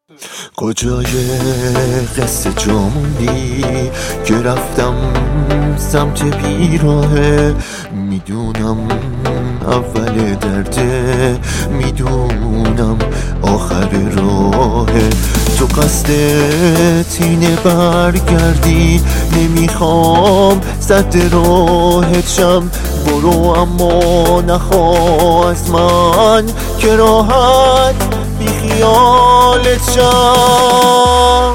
کجای قصه جا موندی که رفتم سمت بیراهه؟ میدونم اول درده، میدونم آخر راهه. تو قصدت اینه برگردی، نمیخوام سد راهت شم. برو اما نخواه از من که راحت بی خیالت شم.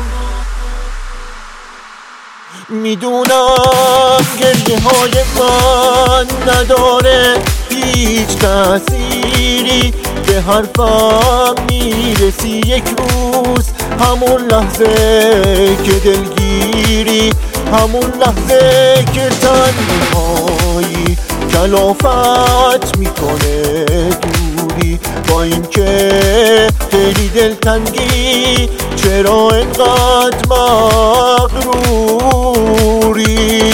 میدونم گریه های من نداره هیچ تأثیری، به حرفم میرسی یک روز، همون لحظه که دلگیری، همون لحظه که تنهایی کلافت میکنه دوری. با این که خیلی دلتنگی، چرا اینقدر مغروری؟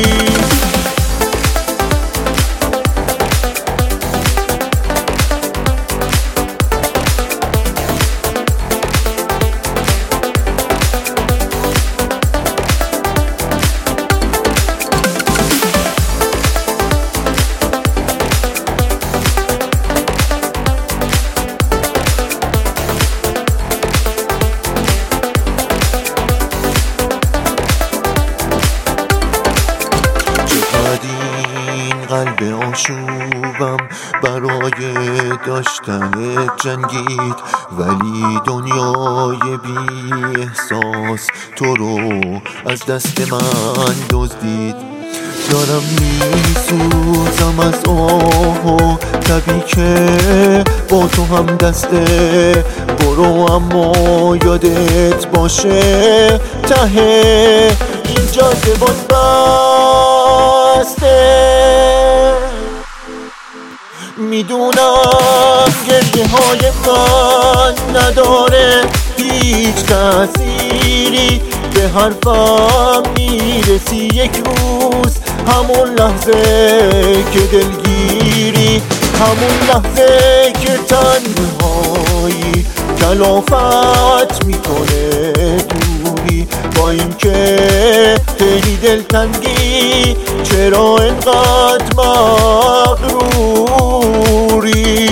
این قلب آشوبم برای داشتن جنگید، ولی دنیای بی احساس تو رو از دست من دزدید. دارم میسوزم از آه و تبی که با تو هم دسته. برو اما یادت باشه ته این جاده باز بسته. میدونم گریه های من نداره هیچ تأثیری، به حرفم میرسی یک روز، همون لحظه که دلگیری، همون لحظه که تنهایی کلافت میکنه دوری. با این که خیلی دلتنگی، چرا اینقدر مغروری؟